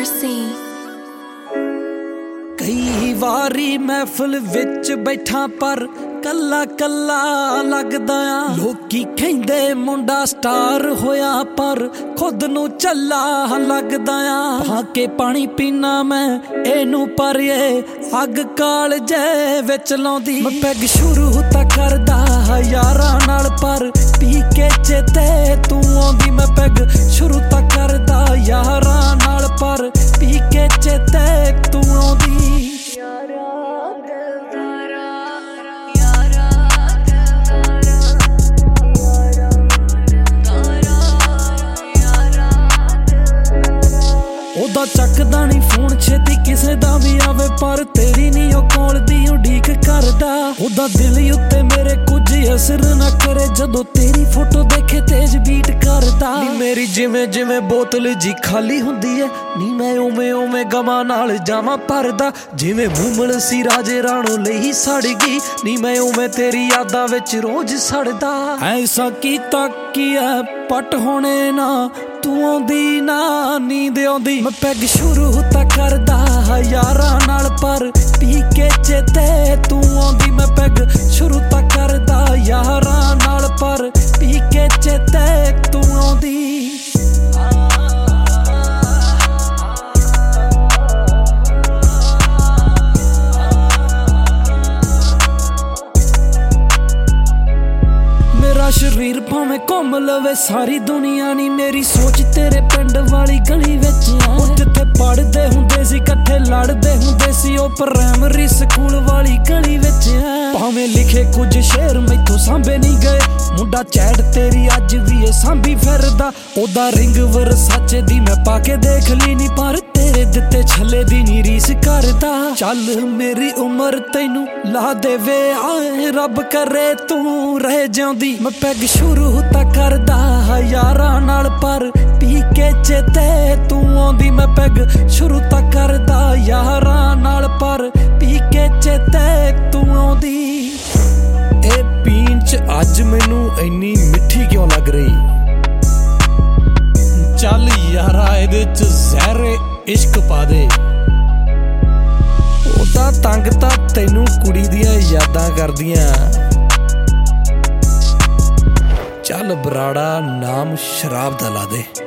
Mercy। कई वारी महफिल विच बैठा पर कल्ला कल्ला लगदा आ। लोकी कहंदे मुंडा स्टार होया पर खुद नू चला लगदा आ। भाके पानी पीना मैं एनू पर ये अग कालजे विच लाउंदी। मैं पैग शुरू तां करदा यारां नाल पर पी के चेते तू आउंदी। मैं पैग शुरू तां करदा यारां नाल पर पी के चेते तू आउंदी। ओदा चकदा नहीं फोन छेती किसे दा भी आवे पर तेरी नहीं ओ कॉल दी उड़ीक करदा। ओदा दिल उत्ते मेरे कुछ असर ना करे जदों तेरी फोटो देखे तेज बीट करदा। नी मेरी जिवें जिवें बोतल जी खाली हुंदी है नी मैं उवें उवें गमां नाल जावां भरदा। जिवें मूमल सी राजे राणो लई सड़ गई नी मैं उवें तेरी यादां विच रोज सड़दा। ऐसा कीता की पट होने ना तू आउंदी ना नींद आउंदी। मैं पैग शुरू तां करदा यारां नाल पर पी के चेते तू आउंदी। मैं पैग शुरू तां करदा यारां नाल पर पी के चेते तू आउंदी। मेरा शरीर भावें घुम लवे सारी दुनिया नी मेरी सोच तेरे पिंड वाली गली विच आ। जिथे पढ़दे हुंदे सी कट्ठे लड़दे हुंदे सी ओ प्राइमरी स्कूल वाली गली विच आ। भावें लिखे कुछ शेर मैथों सांभे नहीं गए मुंडा चैट तेरी अज भी ए सांभी फिरदा। ओदा रिंग वरसाचे दी मैं पाके देख ली नी पर तेरे दिते छले दी नी रीस करदा। चल मेरी उम्र तैनू ला देवे आए रब करे तू रह जाउंदी। मैं पैग शुरू तां करदा यारां नाल पर पी के चेते तू आउंदी। मैं पैग शुरू तां करदा यारां नाल पर पी के चेते तू आउंदी। ए पीन च अज मैनू इन्नी मिठी क्यों लग रही। चल यारा इहदे च ज़हरे इश्क पा दे। ओदा तंग तां तैनू कुड़ी दियां यादां करदियां। चल बराड़ा नाम शराब दा ला दे।